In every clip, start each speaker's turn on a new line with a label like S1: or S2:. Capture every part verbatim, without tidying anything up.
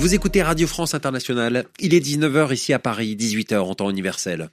S1: Vous écoutez Radio France Internationale. Il est dix-neuf heures ici à Paris, dix-huit heures en temps universel.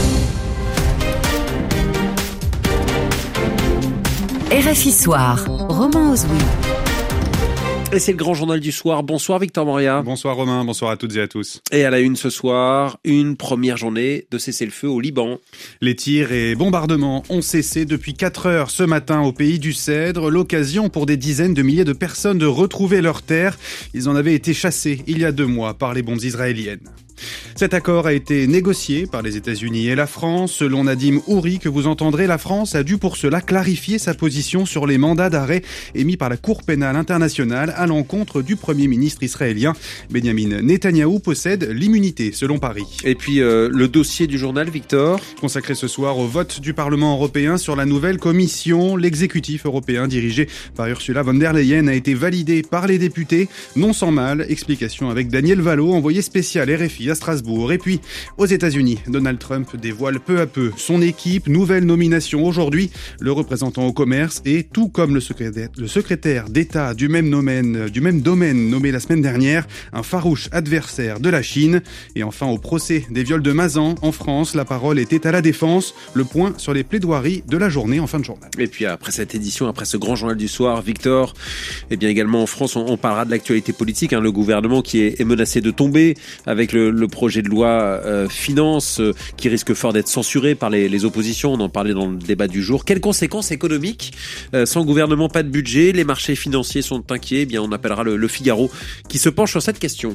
S2: R F I Soir, Romain Ozoui.
S1: Et c'est le grand journal du soir. Bonsoir Victor Moria.
S3: Bonsoir Romain, bonsoir à toutes et à tous.
S1: Et à la une ce soir, une première journée de cessez-le-feu au Liban.
S3: Les tirs et bombardements ont cessé depuis quatre heures ce matin au pays du Cèdre. L'occasion pour des dizaines de milliers de personnes de retrouver leurs terres. Ils en avaient été chassés il y a deux mois par les bombes israéliennes. Cet accord a été négocié par les États-Unis et la France. Selon Nadim Houri, que vous entendrez, la France a dû pour cela clarifier sa position sur les mandats d'arrêt émis par la Cour pénale internationale à l'encontre du Premier ministre israélien. Benyamin Netanyahou possède l'immunité, selon Paris.
S1: Et puis euh, le dossier du journal, Victor.
S3: Consacré ce soir au vote du Parlement européen sur la nouvelle commission, l'exécutif européen dirigé par Ursula von der Leyen a été validé par les députés, non sans mal. Explication avec Daniel Valo, envoyé spécial R F I à Strasbourg. Et puis, aux États-Unis, Donald Trump dévoile peu à peu son équipe. Nouvelle nomination aujourd'hui. Le représentant au commerce et tout comme le secrétaire, le secrétaire d'État du même domaine, du même domaine nommé la semaine dernière, un farouche adversaire de la Chine. Et enfin, au procès des viols de Mazan en France, la parole était à la défense. Le point sur les plaidoiries de la journée en fin de journal.
S1: Et puis après cette édition, après ce grand journal du soir, Victor, et bien également en France, on, on parlera de l'actualité politique. Hein, le gouvernement qui est, est menacé de tomber avec le, le projet de loi euh, finance euh, qui risque fort d'être censuré par les, les oppositions. On en parlait dans le débat du jour. Quelles conséquences économiques euh, Sans gouvernement, pas de budget. Les marchés financiers sont inquiets. Eh bien, on appellera le, le Figaro qui se penche sur cette question.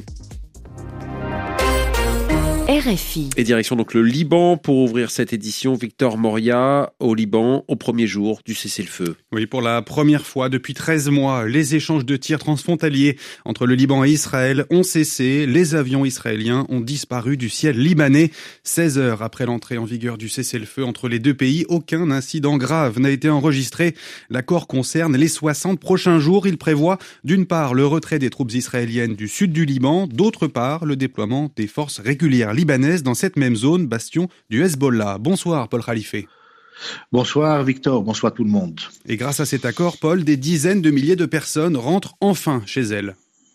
S2: R F I.
S1: Et direction donc le Liban pour ouvrir cette édition. Victor Moria, au Liban, au premier jour du cessez-le-feu.
S3: Oui, pour la première fois depuis treize mois, les échanges de tirs transfrontaliers entre le Liban et Israël ont cessé. Les avions israéliens ont disparu du ciel libanais. seize heures après l'entrée en vigueur du cessez-le-feu entre les deux pays, aucun incident grave n'a été enregistré. L'accord concerne les soixante prochains jours. Il prévoit d'une part le retrait des troupes israéliennes du sud du Liban, d'autre part le déploiement des forces régulières libanaise dans cette même zone, bastion du Hezbollah. Bonsoir Paul Khalife.
S4: Bonsoir Victor, bonsoir tout le monde.
S3: Et grâce à cet accord, Paul, des dizaines de milliers de personnes rentrent enfin chez elles.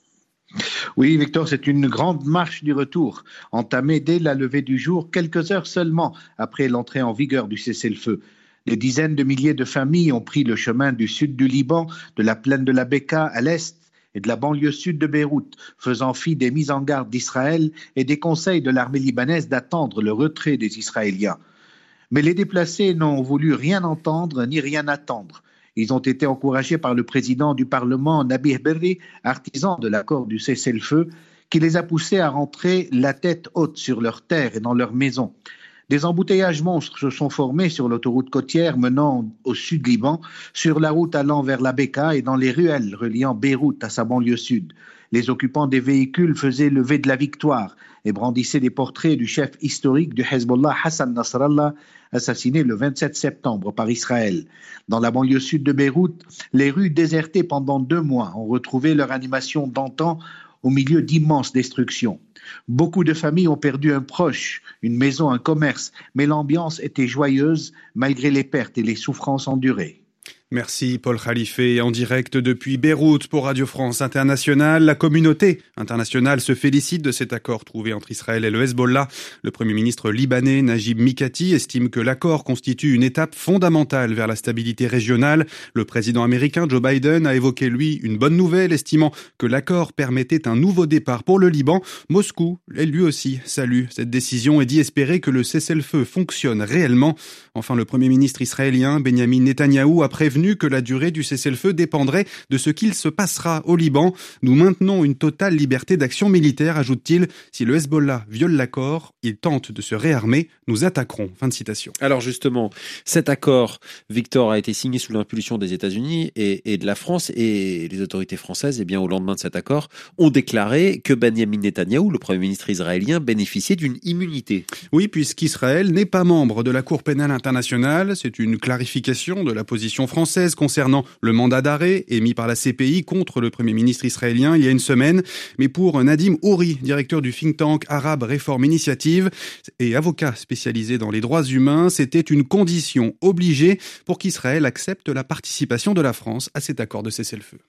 S4: Oui Victor, c'est une grande marche du retour, entamée dès la levée du jour, quelques heures seulement après l'entrée en vigueur du cessez-le-feu. Des dizaines de milliers de familles ont pris le chemin du sud du Liban, de la plaine de la Bekaa à l'est, et de la banlieue sud de Beyrouth, faisant fi des mises en garde d'Israël et des conseils de l'armée libanaise d'attendre le retrait des Israéliens. Mais les déplacés n'ont voulu rien entendre ni rien attendre. Ils ont été encouragés par le président du Parlement, Nabih Berri, artisan de l'accord du cessez-le-feu, qui les a poussés à rentrer la tête haute sur leurs terres et dans leurs maisons. Des embouteillages monstres se sont formés sur l'autoroute côtière menant au sud Liban, sur la route allant vers la Bekaa et dans les ruelles reliant Beyrouth à sa banlieue sud. Les occupants des véhicules faisaient le V de la victoire et brandissaient des portraits du chef historique du Hezbollah, Hassan Nasrallah, assassiné le vingt-sept septembre par Israël. Dans la banlieue sud de Beyrouth, les rues désertées pendant deux mois ont retrouvé leur animation d'antan au milieu d'immenses destructions. Beaucoup de familles ont perdu un proche, une maison, un commerce, mais l'ambiance était joyeuse malgré les pertes et les souffrances endurées.
S3: Merci Paul Khalife. En direct depuis Beyrouth pour Radio France Internationale. La communauté internationale se félicite de cet accord trouvé entre Israël et le Hezbollah. Le Premier ministre libanais Najib Mikati estime que l'accord constitue une étape fondamentale vers la stabilité régionale. Le président américain Joe Biden a évoqué, lui, une bonne nouvelle, estimant que l'accord permettait un nouveau départ pour le Liban. Moscou, lui aussi, salue cette décision et dit espérer que le cessez-le-feu fonctionne réellement. Enfin, le Premier ministre israélien Benyamin Netanyahou a prévenu que la durée du cessez-le-feu dépendrait de ce qu'il se passera au Liban. Nous maintenons une totale liberté d'action militaire, ajoute-t-il. Si le Hezbollah viole l'accord, il tente de se réarmer, nous attaquerons. Fin de citation.
S1: Alors justement, cet accord, Victor, a été signé sous l'impulsion des États-Unis et, et de la France, et les autorités françaises, eh bien, au lendemain de cet accord, ont déclaré que Benyamin Netanyahou, le Premier ministre israélien, bénéficiait d'une immunité.
S3: Oui, puisqu'Israël n'est pas membre de la Cour pénale internationale. C'est une clarification de la position française concernant le mandat d'arrêt émis par la C P I contre le Premier ministre israélien il y a une semaine. Mais pour Nadim Houri, directeur du think tank Arab Reform Initiative et avocat spécialisé dans les droits humains, c'était une condition obligée pour qu'Israël accepte la participation de la France à cet accord de cessez-le-feu.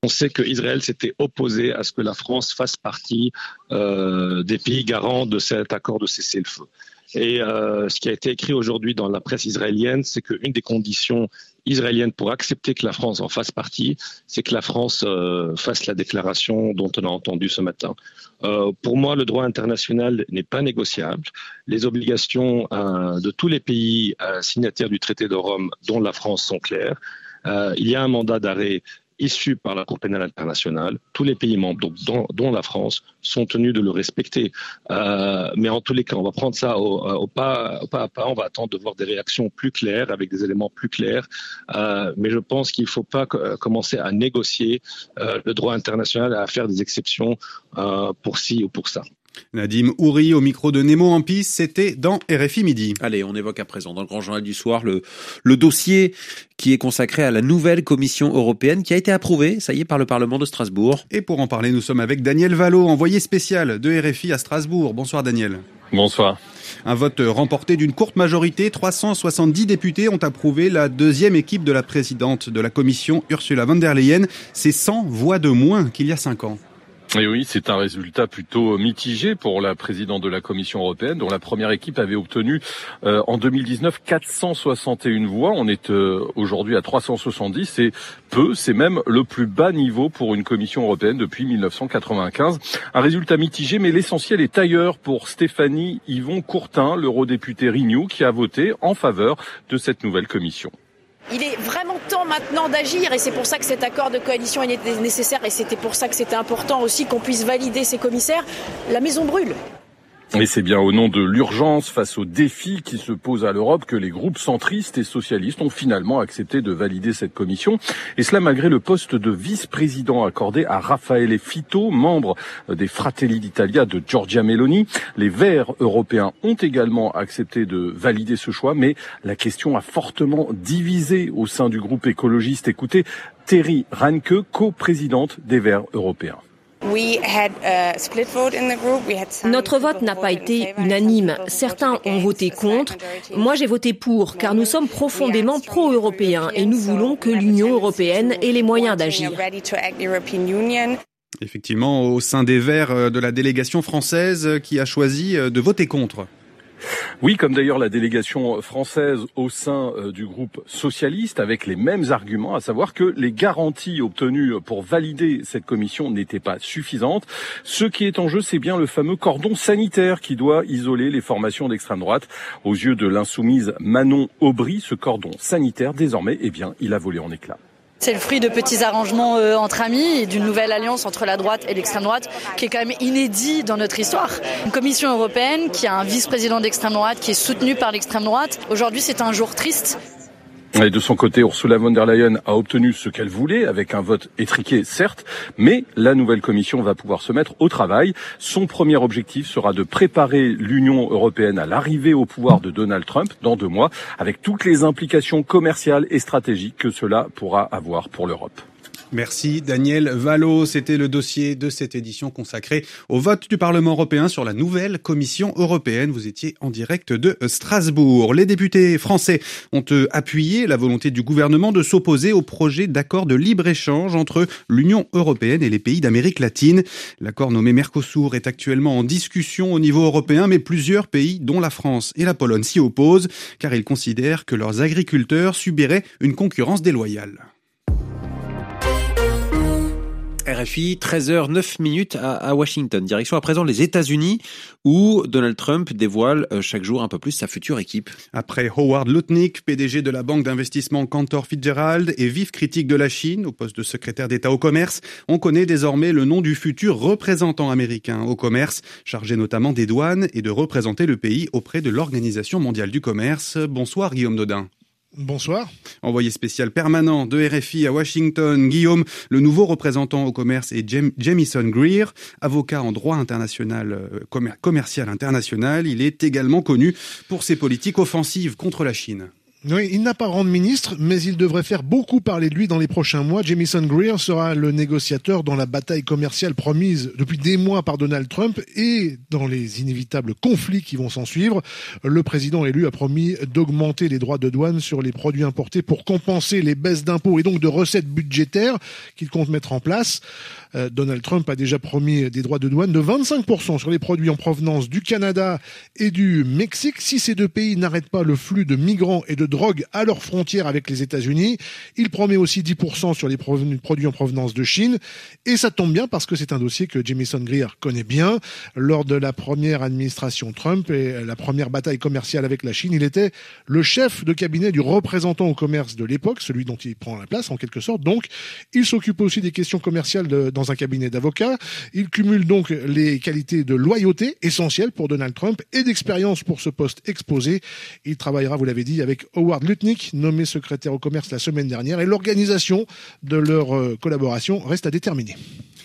S5: On sait qu'Israël s'était opposé à ce que la France fasse partie euh, des pays garants de cet accord de cessez-le-feu. Et euh, ce qui a été écrit aujourd'hui dans la presse israélienne, c'est qu'une des conditions israéliennes pour accepter que la France en fasse partie, c'est que la France euh, fasse la déclaration dont on a entendu ce matin. Euh, pour moi, le droit international n'est pas négociable. Les obligations euh, de tous les pays euh, signataires du traité de Rome, dont la France, sont claires. Euh, il y a un mandat d'arrêt issus par la Cour pénale internationale. Tous les pays membres, donc, dont, dont la France, sont tenus de le respecter. Euh, mais en tous les cas, on va prendre ça au, au, pas, au pas à pas. On va attendre de voir des réactions plus claires, avec des éléments plus clairs. Euh, mais je pense qu'il ne faut pas euh, commencer à négocier euh, le droit international et à faire des exceptions euh, pour ci ou pour ça.
S3: Nadim Houri au micro de Nemo Ampis, c'était dans R F I Midi.
S1: Allez, on évoque à présent dans le Grand Journal du Soir le, le dossier qui est consacré à la nouvelle Commission européenne qui a été approuvée, ça y est, par le Parlement de Strasbourg.
S3: Et pour en parler, nous sommes avec Daniel Valo, envoyé spécial de R F I à Strasbourg. Bonsoir Daniel.
S6: Bonsoir.
S3: Un vote remporté d'une courte majorité, trois cent soixante-dix députés ont approuvé la deuxième équipe de la présidente de la Commission, Ursula von der Leyen. C'est cent voix de moins qu'il y a cinq ans.
S6: Et oui, c'est un résultat plutôt mitigé pour la présidente de la Commission européenne, dont la première équipe avait obtenu euh, en deux mille dix-neuf quatre cent soixante et une voix. On est euh, aujourd'hui à trois cent soixante-dix. C'est peu, c'est même le plus bas niveau pour une Commission européenne depuis mille neuf cent quatre-vingt-quinze. Un résultat mitigé, mais l'essentiel est ailleurs pour Stéphanie Yvon Courtin, l'eurodéputée Renew, qui a voté en faveur de cette nouvelle Commission.
S7: Il est vraiment temps maintenant d'agir et c'est pour ça que cet accord de coalition est nécessaire et c'était pour ça que c'était important aussi qu'on puisse valider ces commissaires. La maison brûle.
S6: Et c'est bien au nom de l'urgence face aux défis qui se posent à l'Europe que les groupes centristes et socialistes ont finalement accepté de valider cette commission. Et cela malgré le poste de vice-président accordé à Raffaele Fitto, membre des Fratelli d'Italia de Giorgia Meloni. Les Verts européens ont également accepté de valider ce choix, mais la question a fortement divisé au sein du groupe écologiste. Écoutez, Terry Ranke, co-présidente des Verts européens.
S8: Notre vote n'a pas été unanime. Certains ont voté contre. Moi, j'ai voté pour, car nous sommes profondément pro-européens et nous voulons que l'Union européenne ait les moyens d'agir.
S3: Effectivement, au sein des Verts de la délégation française qui a choisi de voter contre.
S6: Oui, comme d'ailleurs la délégation française au sein du groupe socialiste, avec les mêmes arguments, à savoir que les garanties obtenues pour valider cette commission n'étaient pas suffisantes. Ce qui est en jeu, c'est bien le fameux cordon sanitaire qui doit isoler les formations d'extrême droite. Aux yeux de l'insoumise Manon Aubry, ce cordon sanitaire, désormais, eh bien, il a volé en éclats.
S9: C'est le fruit de petits arrangements euh, entre amis et d'une nouvelle alliance entre la droite et l'extrême droite qui est quand même inédit dans notre histoire. Une commission européenne qui a un vice-président d'extrême droite qui est soutenu par l'extrême droite. Aujourd'hui, c'est un jour triste.
S6: Et de son côté, Ursula von der Leyen a obtenu ce qu'elle voulait, avec un vote étriqué, certes, mais la nouvelle commission va pouvoir se mettre au travail. Son premier objectif sera de préparer l'Union européenne à l'arrivée au pouvoir de Donald Trump dans deux mois, avec toutes les implications commerciales et stratégiques que cela pourra avoir pour l'Europe.
S3: Merci Daniel Valo, c'était le dossier de cette édition consacrée au vote du Parlement européen sur la nouvelle Commission européenne. Vous étiez en direct de Strasbourg. Les députés français ont appuyé la volonté du gouvernement de s'opposer au projet d'accord de libre-échange entre l'Union européenne et les pays d'Amérique latine. L'accord nommé Mercosur est actuellement en discussion au niveau européen, mais plusieurs pays, dont la France et la Pologne, s'y opposent, car ils considèrent que leurs agriculteurs subiraient une concurrence déloyale.
S1: R F I, treize heures neuf minutes à, à Washington. Direction à présent les États-Unis où Donald Trump dévoile chaque jour un peu plus sa future équipe.
S3: Après Howard Lutnick, P D G de la banque d'investissement Cantor Fitzgerald et vif critique de la Chine au poste de secrétaire d'État au commerce, on connaît désormais le nom du futur représentant américain au commerce, chargé notamment des douanes et de représenter le pays auprès de l'Organisation mondiale du commerce. Bonsoir Guillaume Dodin.
S10: Bonsoir.
S3: Envoyé spécial permanent de R F I à Washington, Guillaume, le nouveau représentant au commerce est Jem- Jamison Greer, avocat en droit international, euh, commer- commercial international. Il est également connu pour ses politiques offensives contre la Chine.
S10: Oui, il n'a pas rang de ministre, mais il devrait faire beaucoup parler de lui dans les prochains mois. Jamieson Greer sera le négociateur dans la bataille commerciale promise depuis des mois par Donald Trump et dans les inévitables conflits qui vont s'en suivre. Le président élu a promis d'augmenter les droits de douane sur les produits importés pour compenser les baisses d'impôts et donc de recettes budgétaires qu'il compte mettre en place. Euh, Donald Trump a déjà promis des droits de douane de vingt-cinq pour cent sur les produits en provenance du Canada et du Mexique. Si ces deux pays n'arrêtent pas le flux de migrants et de drogue à leurs frontières avec les États-Unis, il promet aussi dix pour cent sur les produits en provenance de Chine. Et ça tombe bien parce que c'est un dossier que Jamieson Greer connaît bien. Lors de la première administration Trump et la première bataille commerciale avec la Chine, il était le chef de cabinet du représentant au commerce de l'époque, celui dont il prend la place en quelque sorte. Donc, il s'occupe aussi des questions commerciales de, dans un cabinet d'avocats. Il cumule donc les qualités de loyauté essentielles pour Donald Trump et d'expérience pour ce poste exposé. Il travaillera, vous l'avez dit, avec Howard Lutnick, nommé secrétaire au commerce la semaine dernière, et l'organisation de leur euh, collaboration reste à déterminer.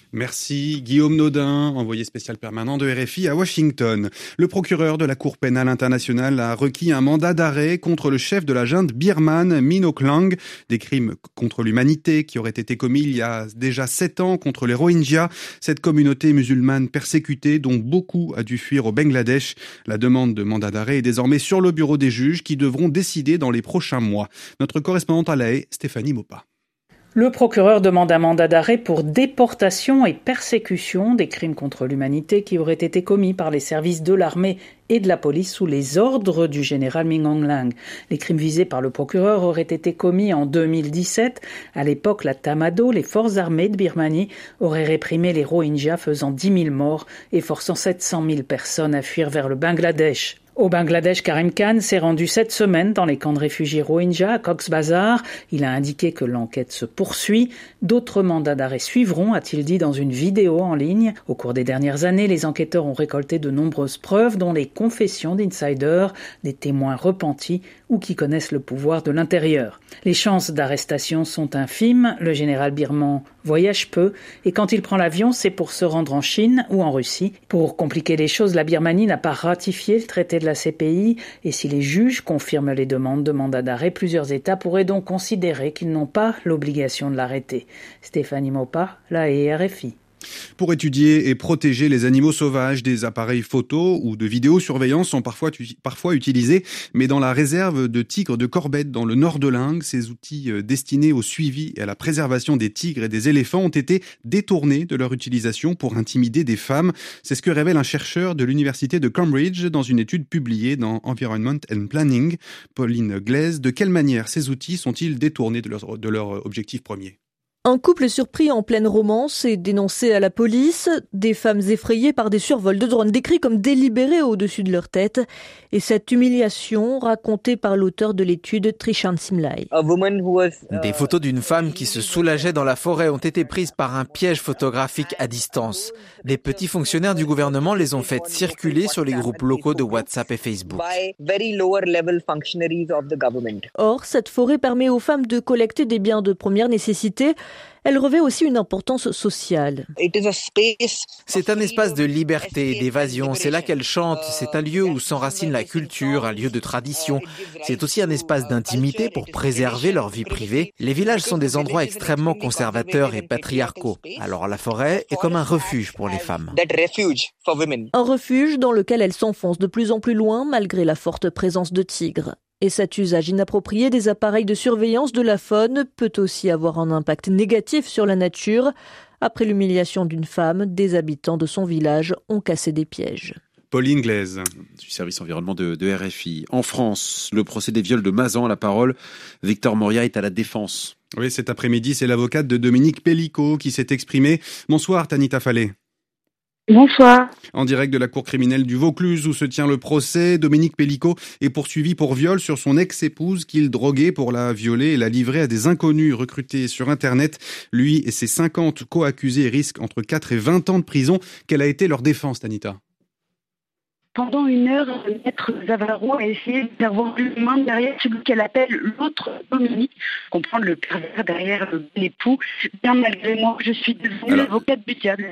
S3: Merci Guillaume Naudin, envoyé spécial permanent de R F I à Washington. Le procureur de la Cour pénale internationale a requis un mandat d'arrêt contre le chef de la junte birmane, Min Aung Hlaing. Des crimes contre l'humanité qui auraient été commis il y a déjà sept ans contre les Rohingyas, cette communauté musulmane persécutée dont beaucoup a dû fuir au Bangladesh. La demande de mandat d'arrêt est désormais sur le bureau des juges qui devront décider dans les prochains mois. Notre correspondante à La Haye, Stéphanie Maupas.
S11: Le procureur demande un mandat d'arrêt pour déportation et persécution des crimes contre l'humanité qui auraient été commis par les services de l'armée et de la police sous les ordres du général Min Aung Hlaing. Les crimes visés par le procureur auraient été commis en deux mille dix-sept. À l'époque, la Tamado, les forces armées de Birmanie, auraient réprimé les Rohingyas, faisant dix mille morts et forçant sept cent mille personnes à fuir vers le Bangladesh. Au Bangladesh, Karim Khan s'est rendu cette semaine dans les camps de réfugiés Rohingyas à Cox's Bazar. Il a indiqué que l'enquête se poursuit. D'autres mandats d'arrêt suivront, a-t-il dit dans une vidéo en ligne. Au cours des dernières années, les enquêteurs ont récolté de nombreuses preuves, dont les confessions d'insiders, des témoins repentis ou qui connaissent le pouvoir de l'intérieur. Les chances d'arrestation sont infimes. Le général birman voyage peu et quand il prend l'avion, c'est pour se rendre en Chine ou en Russie. Pour compliquer les choses, la Birmanie n'a pas ratifié le traité de la C P I et si les juges confirment les demandes de mandat d'arrêt, plusieurs États pourraient donc considérer qu'ils n'ont pas l'obligation de l'arrêter. Stéphanie Maupas, La Haye, R F I.
S3: Pour étudier et protéger les animaux sauvages, des appareils photo ou de vidéosurveillance sont parfois, parfois utilisés, mais dans la réserve de tigres de Corbett, dans le nord de l'Inde, ces outils destinés au suivi et à la préservation des tigres et des éléphants ont été détournés de leur utilisation pour intimider des femmes. C'est ce que révèle un chercheur de l'université de Cambridge dans une étude publiée dans Environment and Planning. Pauline Glaise, de quelle manière ces outils sont-ils détournés de leur, de leur objectif premier ?
S8: Un couple surpris en pleine romance est dénoncé à la police, des femmes effrayées par des survols de drones décrits comme délibérés au-dessus de leur tête, et cette humiliation racontée par l'auteur de l'étude Trishan Simlai.
S12: Des photos d'une femme qui se soulageait dans la forêt ont été prises par un piège photographique à distance. Des petits fonctionnaires du gouvernement les ont faites circuler sur les groupes locaux de WhatsApp et Facebook.
S8: Or, cette forêt permet aux femmes de collecter des biens de première nécessité. Elle revêt aussi une importance sociale.
S12: C'est un espace de liberté et d'évasion. C'est là qu'elle chante. C'est un lieu où s'enracine la culture, un lieu de tradition. C'est aussi un espace d'intimité pour préserver leur vie privée. Les villages sont des endroits extrêmement conservateurs et patriarcaux. Alors la forêt est comme un refuge pour les femmes.
S8: Un refuge dans lequel elles s'enfoncent de plus en plus loin malgré la forte présence de tigres. Et cet usage inapproprié des appareils de surveillance de la faune peut aussi avoir un impact négatif sur la nature. Après l'humiliation d'une femme, des habitants de son village ont cassé des pièges.
S3: Pauline Glaise.
S1: Du service environnement de, de R F I. En France, le procès des viols de Mazan à la parole. Victor Moria est à la défense.
S3: Oui, cet après-midi, c'est l'avocate de Dominique Pellicot qui s'est exprimée. Bonsoir, Tanita Fallet.
S13: Bonsoir.
S3: En direct de la cour criminelle du Vaucluse où se tient le procès, Dominique Pellicot est poursuivi pour viol sur son ex-épouse qu'il droguait pour la violer et la livrer à des inconnus recrutés sur Internet. Lui et ses cinquante co-accusés risquent entre quatre et vingt ans de prison. Quelle a été leur défense, Tanita ?
S13: Pendant une heure, Maître Zavaro a essayé de faire voir l'humain derrière celui qu'elle appelle l'autre Dominique, comprendre le pervers derrière l'époux. Bien malgré moi, je suis devenue l'avocate du diable.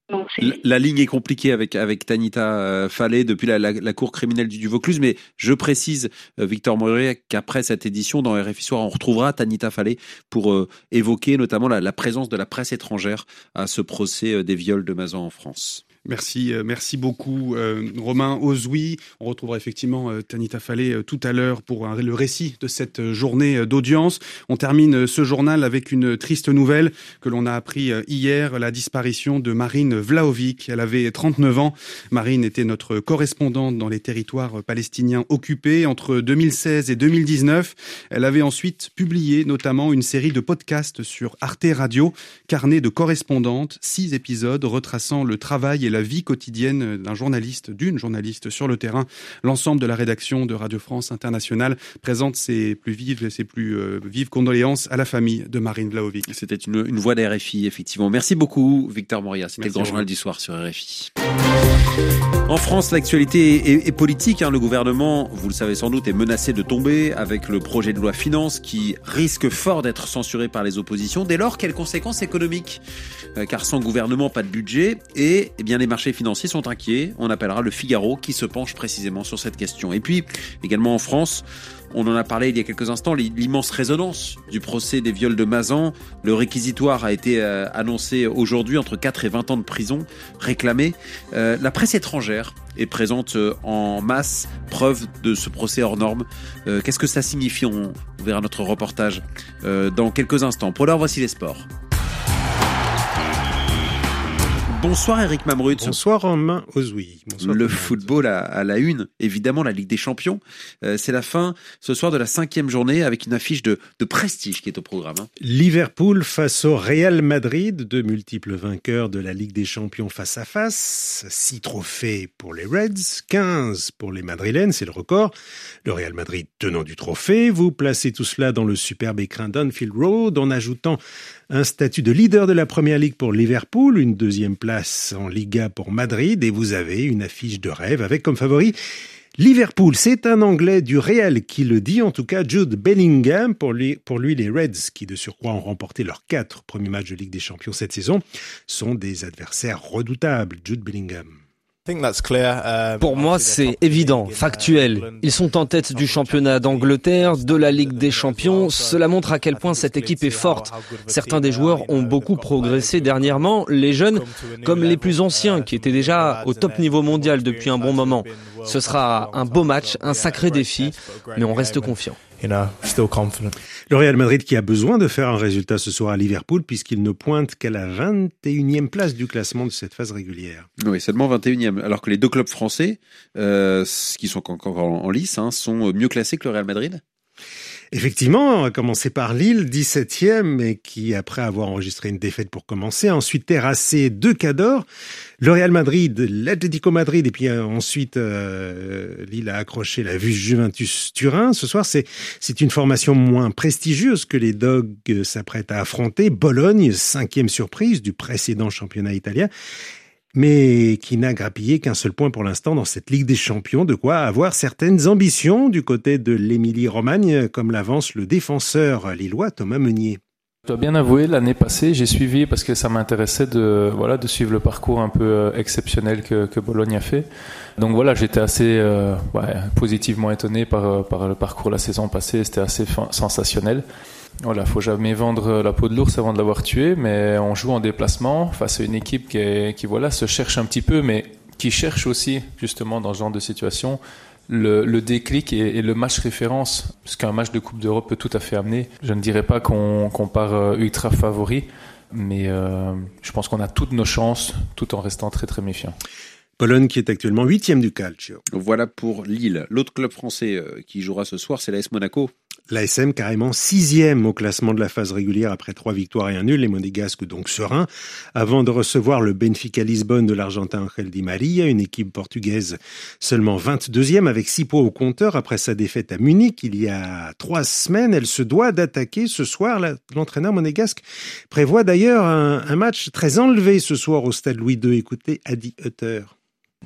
S1: La, la ligne est compliquée avec avec Tanita euh, Fallet depuis la, la, la cour criminelle du, du Vaucluse, mais je précise, euh, Victor Moria, qu'après cette édition dans R F I Soir, on retrouvera Tanita Fallet pour euh, évoquer notamment la, la présence de la presse étrangère à ce procès euh, des viols de Mazan en France.
S3: Merci, euh, merci beaucoup euh, Romain Ozoui. On retrouvera effectivement euh, Tanita Fallet euh, tout à l'heure pour un, le récit de cette euh, journée euh, d'audience. On termine euh, ce journal avec une triste nouvelle que l'on a appris euh, hier, la disparition de Marine Vlahovic. Elle avait trente-neuf ans. Marine était notre correspondante dans les territoires palestiniens occupés entre deux mille seize et deux mille dix-neuf. Elle avait ensuite publié notamment une série de podcasts sur Arte Radio, Carnet de correspondante, six épisodes retraçant le travail et la vie quotidienne d'un journaliste, d'une journaliste sur le terrain. L'ensemble de la rédaction de Radio France Internationale présente ses plus vives, ses plus euh, vives condoléances à la famille de Marine Vlahovic.
S1: C'était une, une voix d'R F I, effectivement. Merci beaucoup, Victor Moria. C'était
S3: Merci
S1: le grand journal du soir sur R F I. En France, l'actualité est, est politique. Hein. Le gouvernement, vous le savez sans doute, est menacé de tomber avec le projet de loi finances qui risque fort d'être censuré par les oppositions. Dès lors, quelles conséquences économiques ? euh, Car sans gouvernement, pas de budget. Et eh bien, les marchés financiers sont inquiets. On appellera le Figaro qui se penche précisément sur cette question. Et puis, également en France, on en a parlé il y a quelques instants, l'immense résonance du procès des viols de Mazan. Le réquisitoire a été euh, annoncé aujourd'hui, entre quatre et vingt ans de prison réclamé. Euh, la presse étrangère est présente euh, en masse, preuve de ce procès hors norme. Euh, qu'est-ce que ça signifie ? On verra notre reportage euh, dans quelques instants. Pour l'heure, voici les sports. Bonsoir Eric Mamrut.
S14: Bonsoir Romain Ozoui. Bonsoir.
S1: Le football à, à la une, évidemment la Ligue des Champions. Euh, c'est la fin ce soir de la cinquième journée avec une affiche de, de prestige qui est au programme. Hein.
S14: Liverpool face au Real Madrid, deux multiples vainqueurs de la Ligue des Champions face à face. Six trophées pour les Reds, quinze pour les Madrilènes, c'est le record. Le Real Madrid tenant du trophée. Vous placez tout cela dans le superbe écrin d'Anfield Road en ajoutant un statut de leader de la Première Ligue pour Liverpool, une deuxième place en Liga pour Madrid, et vous avez une affiche de rêve avec comme favori Liverpool. C'est un Anglais du Real qui le dit, en tout cas Jude Bellingham. Pour lui, pour lui, les Reds, qui de surcroît ont remporté leurs quatre premiers matchs de Ligue des Champions cette saison, sont des adversaires redoutables. Jude Bellingham.
S15: Pour moi, c'est évident, factuel. Ils sont en tête du championnat d'Angleterre, de la Ligue des Champions. Cela montre à quel point cette équipe est forte. Certains des joueurs ont beaucoup progressé dernièrement, les jeunes comme les plus anciens qui étaient déjà au top niveau mondial depuis un bon moment. Ce sera un beau match, un sacré défi, mais on reste confiant.
S14: Le Real Madrid qui a besoin de faire un résultat ce soir à Liverpool puisqu'il ne pointe qu'à la vingt et unième place du classement de cette phase régulière.
S1: Oui, seulement vingt et unième. Alors que les deux clubs français, euh, qui sont encore en, en lice, hein, sont mieux classés que le Real Madrid.
S14: Effectivement, on va commencer par Lille, dix-septième, mais qui, après avoir enregistré une défaite pour commencer, a ensuite terrassé deux cadors. Le Real Madrid, l'Atlético Madrid, et puis euh, ensuite euh, Lille a accroché la Juventus Turin. Ce soir, c'est c'est une formation moins prestigieuse que les Dogs s'apprêtent à affronter. Bologne, cinquième surprise du précédent championnat italien, mais qui n'a grappillé qu'un seul point pour l'instant dans cette Ligue des Champions, de quoi avoir certaines ambitions du côté de l'Émilie-Romagne, comme l'avance le défenseur lillois Thomas Meunier.
S16: Je dois bien avouer, l'année passée, j'ai suivi parce que ça m'intéressait de voilà de suivre le parcours un peu exceptionnel que, que Bologne a fait. Donc voilà, j'étais assez euh, ouais, positivement étonné par par le parcours la saison passée. C'était assez fin, sensationnel. Voilà, faut jamais vendre la peau de l'ours avant de l'avoir tué, mais on joue en déplacement face à une équipe qui, est, qui voilà se cherche un petit peu, mais qui cherche aussi justement dans ce genre de situation le, le déclic et, et le match référence, ce qu'un match de Coupe d'Europe peut tout à fait amener. Je ne dirais pas qu'on, qu'on part ultra favori, mais euh, je pense qu'on a toutes nos chances, tout en restant très très méfiant.
S14: Bologne qui est actuellement huitième du calcio.
S1: Voilà pour Lille. L'autre club français euh, qui jouera ce soir, c'est l'A S Monaco.
S14: L'A S M carrément sixième au classement de la phase régulière après trois victoires et un nul. Les Monégasques donc sereins avant de recevoir le Benfica Lisbonne de l'Argentin Angel Di Maria, une équipe portugaise seulement vingt-deuxième avec six points au compteur après sa défaite à Munich il y a trois semaines. Elle se doit d'attaquer ce soir. L'entraîneur monégasque prévoit d'ailleurs un, un match très enlevé ce soir au stade Louis deux. Écoutez Adi Hutter.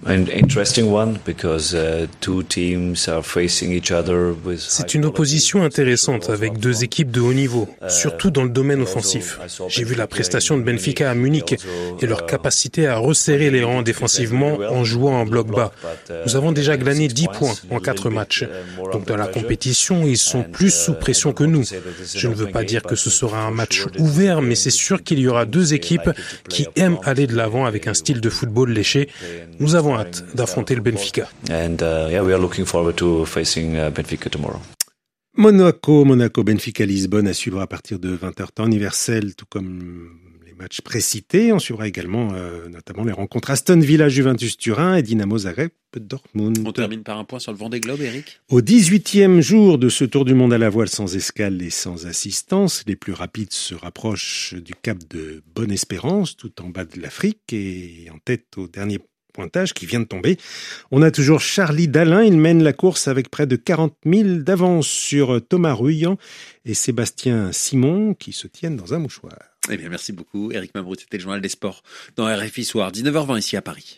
S17: C'est une opposition intéressante avec deux équipes de haut niveau, surtout dans le domaine offensif. J'ai vu la prestation de Benfica à Munich et leur capacité à resserrer les rangs défensivement en jouant en bloc bas. Nous avons déjà glané dix points en quatre matchs. Donc dans la compétition, ils sont plus sous pression que nous. Je ne veux pas dire que ce sera un match ouvert, mais c'est sûr qu'il y aura deux équipes qui aiment aller de l'avant avec un style de football léché. Nous avons hâte d'affronter le Benfica.
S18: And uh, yeah, we are looking forward to facing uh, Benfica tomorrow.
S14: Monaco, Monaco, Benfica, Lisbonne à suivre à partir de vingt heures temps universel, tout comme les matchs précités. On suivra également euh, notamment les rencontres Aston Villa, Juventus Turin et Dynamo Zagreb, Dortmund.
S1: On termine par un point sur le Vendée Globe, Eric.
S14: Au dix-huitième jour de ce tour du monde à la voile sans escale et sans assistance, les plus rapides se rapprochent du cap de Bonne-Espérance, tout en bas de l'Afrique et en tête au dernier pointage qui vient de tomber. On a toujours Charlie Dalin, il mène la course avec près de quarante mille d'avance sur Thomas Ruyant et Sébastien Simon qui se tiennent dans un mouchoir.
S1: Eh bien, merci beaucoup, Eric Mabrout. C'était le journal des sports dans R F I Soir, dix-neuf heures vingt ici à Paris.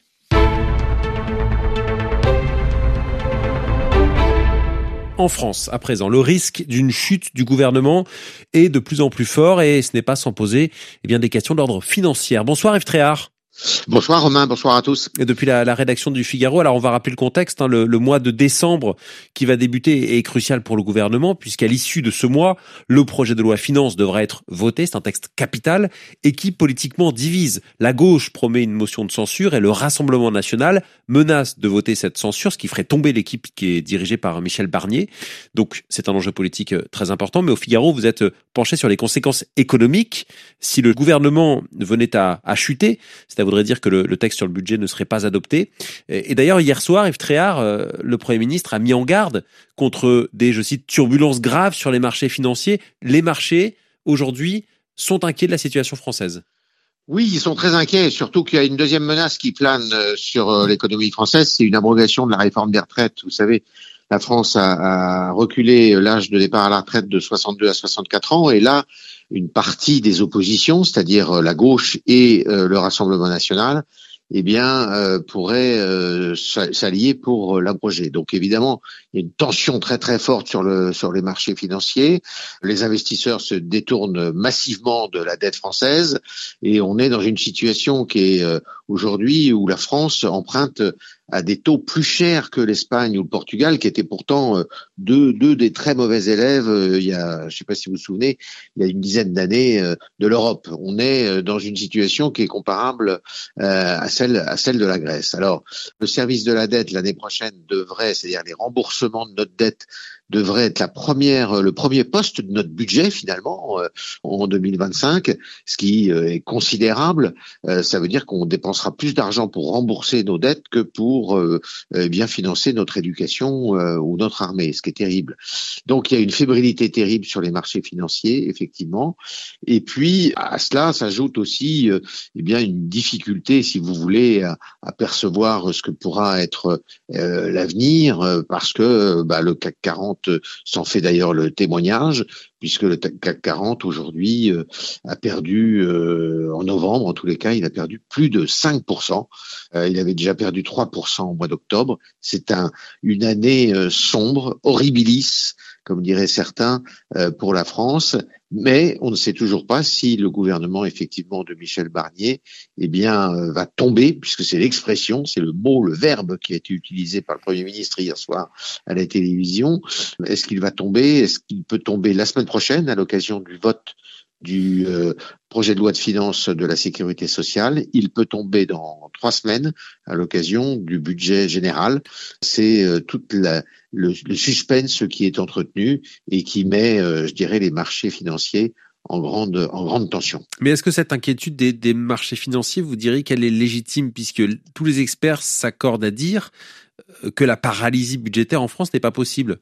S1: En France, à présent, le risque d'une chute du gouvernement est de plus en plus fort et ce n'est pas sans poser eh bien, des questions d'ordre financier. Bonsoir Yves Tréhard.
S19: Bonsoir Romain, bonsoir à tous.
S1: Et depuis la, la rédaction du Figaro, alors on va rappeler le contexte, hein, le, le mois de décembre qui va débuter est crucial pour le gouvernement puisqu'à l'issue de ce mois, le projet de loi finances devra être voté, c'est un texte capital et qui politiquement divise. La gauche promet une motion de censure et le Rassemblement national menace de voter cette censure, ce qui ferait tomber l'équipe qui est dirigée par Michel Barnier. Donc c'est un enjeu politique très important, mais au Figaro, vous êtes penché sur les conséquences économiques. Si le gouvernement venait à, à chuter, c'est voudrait dire que le, le texte sur le budget ne serait pas adopté. Et, et d'ailleurs, hier soir, Yves Tréhard, euh, le Premier ministre, a mis en garde contre des, je cite, turbulences graves sur les marchés financiers. Les marchés, aujourd'hui, sont inquiets de la situation française.
S19: Oui, ils sont très inquiets, surtout qu'il y a une deuxième menace qui plane sur l'économie française, c'est une abrogation de la réforme des retraites. Vous savez, la France a, a reculé l'âge de départ à la retraite de soixante-deux à soixante-quatre ans, et là, une partie des oppositions, c'est-à-dire la gauche et euh, le Rassemblement national, eh bien, euh, pourraient euh, s'allier pour l'abroger. Donc, évidemment, il y a une tension très très forte sur le sur les marchés financiers. Les investisseurs se détournent massivement de la dette française, et on est dans une situation qui est euh, aujourd'hui où la France emprunte à des taux plus chers que l'Espagne ou le Portugal, qui étaient pourtant euh, deux, deux des très mauvais élèves, euh, il y a, je ne sais pas si vous vous souvenez, il y a une dizaine d'années euh, de l'Europe. On est euh, dans une situation qui est comparable euh, à celle à celle de la Grèce. Alors, le service de la dette l'année prochaine devrait, c'est-à-dire les remboursements de notre dette, devrait être la première, le premier poste de notre budget finalement euh, en deux mille vingt-cinq, ce qui euh, est considérable. Euh, ça veut dire qu'on dépensera plus d'argent pour rembourser nos dettes que pour euh, euh, bien financer notre éducation euh, ou notre armée, ce qui est terrible. Donc il y a une fébrilité terrible sur les marchés financiers, effectivement. Et puis à cela s'ajoute aussi euh, eh bien une difficulté, si vous voulez, à, à percevoir ce que pourra être euh, l'avenir, euh, parce que bah, le C A C quarante s'en fait d'ailleurs le témoignage, puisque le C A C quarante aujourd'hui euh, a perdu, euh, en novembre en tous les cas, il a perdu plus de cinq pour cent. Euh, il avait déjà perdu trois pour cent au mois d'octobre. C'est un, une année euh, sombre, horribilis, comme diraient certains, euh, pour la France. Mais on ne sait toujours pas si le gouvernement, effectivement, de Michel Barnier, eh bien, euh, va tomber, puisque c'est l'expression, c'est le mot, le verbe qui a été utilisé par le Premier ministre hier soir à la télévision. Est-ce qu'il va tomber? Est-ce qu'il peut tomber la semaine prochaine à l'occasion du vote du euh, projet de loi de finances de la sécurité sociale? Il peut tomber dans trois semaines à l'occasion du budget général. C'est euh, toute la, le, le suspense qui est entretenu et qui met, euh, je dirais, les marchés financiers en grande, en grande tension.
S1: Mais est-ce que cette inquiétude des, des marchés financiers, vous diriez qu'elle est légitime, puisque tous les experts s'accordent à dire que la paralysie budgétaire en France n'est pas possible?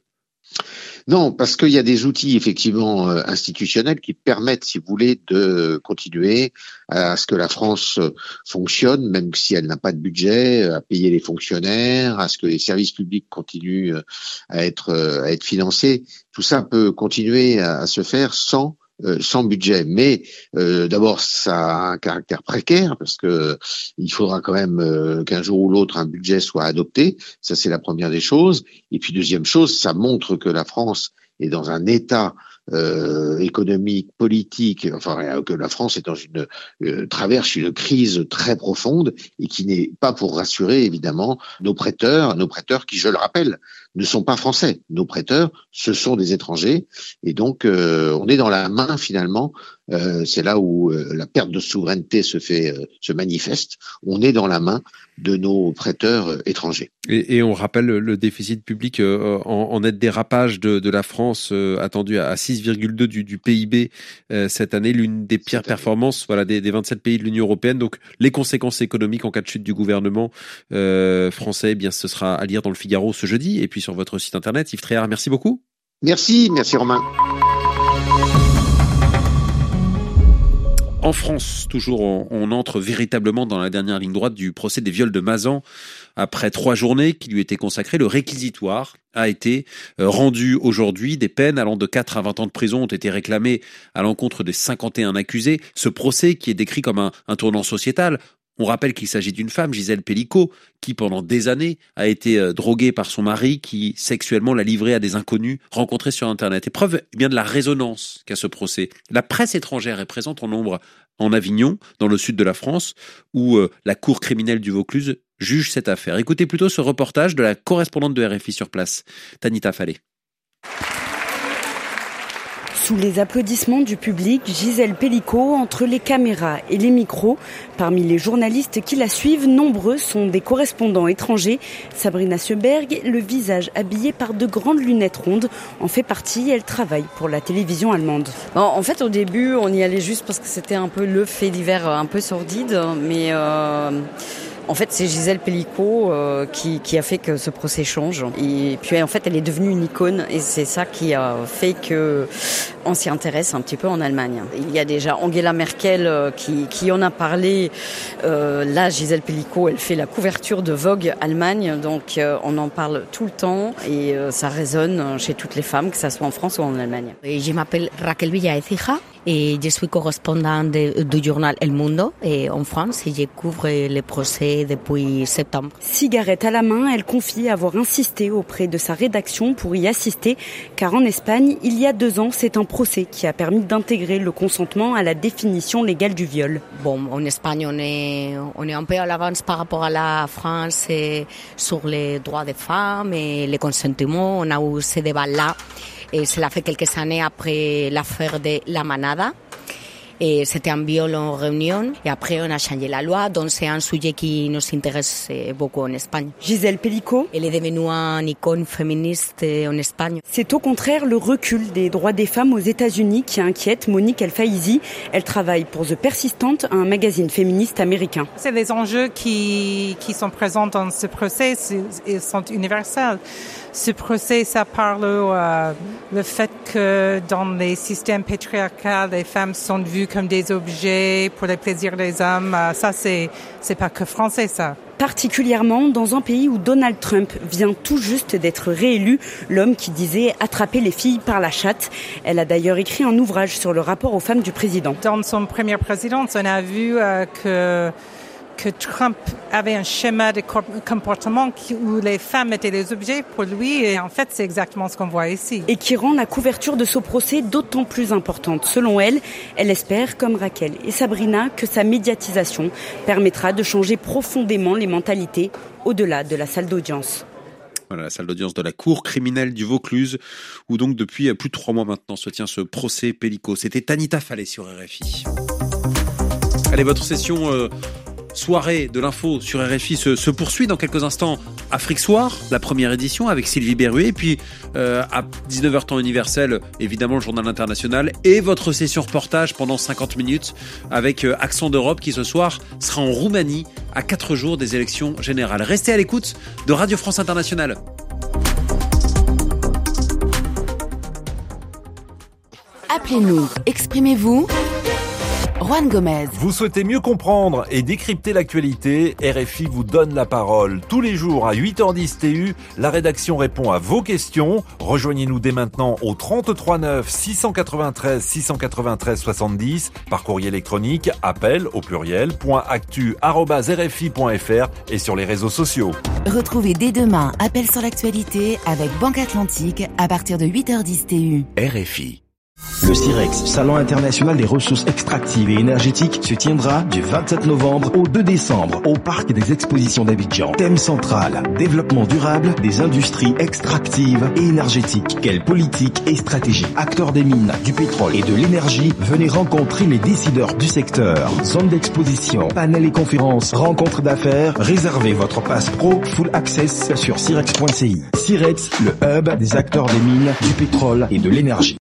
S19: Non, parce qu'il y a des outils effectivement euh, institutionnels qui permettent, si vous voulez, de continuer à ce que la France fonctionne, même si elle n'a pas de budget, à payer les fonctionnaires, à ce que les services publics continuent à être à être financés. Tout ça peut continuer à, à se faire sans euh, sans budget. Mais euh, d'abord, ça a un caractère précaire parce que il faudra quand même euh, qu'un jour ou l'autre un budget soit adopté. Ça, c'est la première des choses. Et puis deuxième chose, ça montre que la France est dans un état euh, économique, politique, enfin que la France est dans une euh, traverse une crise très profonde et qui n'est pas pour rassurer évidemment nos prêteurs, nos prêteurs qui, je le rappelle, ne sont pas français. Nos prêteurs, ce sont des étrangers et donc euh, on est dans la main finalement. Euh, c'est là où euh, la perte de souveraineté se fait, euh, se manifeste. On est dans la main de nos prêteurs euh, étrangers.
S1: Et, et on rappelle le déficit public euh, en, en net dérapage de, de la France euh, attendu à six virgule deux du, du P I B euh, cette année, l'une des pires performances voilà, des, des vingt-sept pays de l'Union européenne. Donc les conséquences économiques en cas de chute du gouvernement euh, français, eh bien ce sera à lire dans le Figaro ce jeudi et puis sur votre site internet. Yves Tréhard, merci beaucoup.
S19: Merci, merci Romain.
S1: En France, toujours, on, on entre véritablement dans la dernière ligne droite du procès des viols de Mazan. Après trois journées qui lui étaient consacrées, le réquisitoire a été rendu aujourd'hui. Des peines allant de quatre à vingt ans de prison ont été réclamées à l'encontre des cinquante et un accusés. Ce procès, qui est décrit comme un, un tournant sociétal, on rappelle qu'il s'agit d'une femme, Gisèle Pellicot, qui pendant des années a été euh, droguée par son mari, qui sexuellement l'a livrée à des inconnus rencontrés sur Internet. Et preuve eh bien de la résonance qu'a ce procès. La presse étrangère est présente en nombre en Avignon, dans le sud de la France, où euh, la cour criminelle du Vaucluse juge cette affaire. Écoutez plutôt ce reportage de la correspondante de R F I sur place, Tanita Fallet.
S20: Sous les applaudissements du public, Gisèle Pellicot entre les caméras et les micros. Parmi les journalistes qui la suivent, nombreux sont des correspondants étrangers. Sabrina Sjöberg, le visage habillé par de grandes lunettes rondes, en fait partie. Elle travaille pour la télévision allemande.
S9: En fait, au début, on y allait juste parce que c'était un peu le fait divers un peu sordide, mais... Euh... En fait, c'est Gisèle Pellicot euh, qui, qui a fait que ce procès change. Et puis, en fait, elle est devenue une icône. Et c'est ça qui a fait que on s'y intéresse un petit peu en Allemagne. Il y a déjà Angela Merkel euh, qui, qui en a parlé. Euh, là, Gisèle Pellicot, elle fait la couverture de Vogue Allemagne. Donc, euh, on en parle tout le temps. Et euh, ça résonne chez toutes les femmes, que ça soit en France ou en Allemagne.
S21: Et je m'appelle Raquel Villaécija. Et je suis correspondante de, du journal El Mundo et en France et je couvre les procès depuis septembre.
S20: Cigarette à la main, elle confie avoir insisté auprès de sa rédaction pour y assister, car en Espagne, il y a deux ans, c'est un procès qui a permis d'intégrer le consentement à la définition légale du viol.
S21: Bon, en Espagne, on est, on est un peu à l'avance par rapport à la France et sur les droits des femmes et le consentement. On a eu ce débat-là. Et cela fait quelques années après l'affaire de la Manada. Et c'était un viol en réunion. Et après, on a changé la loi. Donc, c'est un sujet qui nous intéresse beaucoup en Espagne.
S20: Gisèle Pellicot.
S21: Elle est devenue une icône féministe en Espagne.
S20: C'est au contraire le recul des droits des femmes aux États-Unis qui inquiète Monique El-Faizi. Elle travaille pour The Persistent, un magazine féministe américain.
S22: C'est les enjeux qui, qui sont présents dans ce procès. Ils sont universels. Ce procès, ça parle euh, le fait que dans les systèmes patriarcaux, les femmes sont vues comme des objets pour les plaisirs des hommes. Euh, ça, c'est c'est pas que français, ça.
S20: Particulièrement dans un pays où Donald Trump vient tout juste d'être réélu, l'homme qui disait attraper les filles par la chatte. Elle a d'ailleurs écrit un ouvrage sur le rapport aux femmes du président.
S22: Dans son première présidence, on a vu euh, que que Trump avait un schéma de comportement où les femmes étaient des objets pour lui et en fait c'est exactement ce qu'on voit ici.
S20: Et qui rend la couverture de ce procès d'autant plus importante. Selon elle, elle espère, comme Raquel et Sabrina, que sa médiatisation permettra de changer profondément les mentalités au-delà de la salle d'audience.
S1: Voilà, la salle d'audience de la cour criminelle du Vaucluse, où donc depuis plus de trois mois maintenant se tient ce procès Pellicot. C'était Tanita Fallet sur R F I. Allez, votre session... Euh soirée de l'info sur R F I se, se poursuit dans quelques instants. Afrique Soir, la première édition avec Sylvie Berruet, et puis euh, à dix-neuf heures temps universel, évidemment le journal international et votre session reportage pendant cinquante minutes avec euh, Accent d'Europe qui ce soir sera en Roumanie à quatre jours des élections générales. Restez à l'écoute de Radio France Internationale.
S2: Appelez-nous, exprimez-vous Juan Gomez.
S4: Vous souhaitez mieux comprendre et décrypter l'actualité? R F I vous donne la parole. Tous les jours à huit heures dix T U, la rédaction répond à vos questions. Rejoignez-nous dès maintenant au trente-trois neuf six cent quatre-vingt-treize six cent quatre-vingt-treize soixante-dix par courrier électronique, appel au pluriel, point actu arobase r f i point f r et sur les réseaux sociaux.
S2: Retrouvez dès demain Appel sur l'actualité avec Banque Atlantique à partir de huit heures dix T U.
S4: R F I.
S5: Le CIREX, Salon international des ressources extractives et énergétiques, se tiendra du vingt-sept novembre au deux décembre au Parc des Expositions d'Abidjan. Thème central, développement durable des industries extractives et énergétiques. Quelle politique et stratégie? Acteurs des mines, du pétrole et de l'énergie, venez rencontrer les décideurs du secteur. Zone d'exposition, panel et conférences, rencontres d'affaires. Réservez votre passe pro full access sur cirex point c i. CIREX, le hub des acteurs des mines, du pétrole et de l'énergie.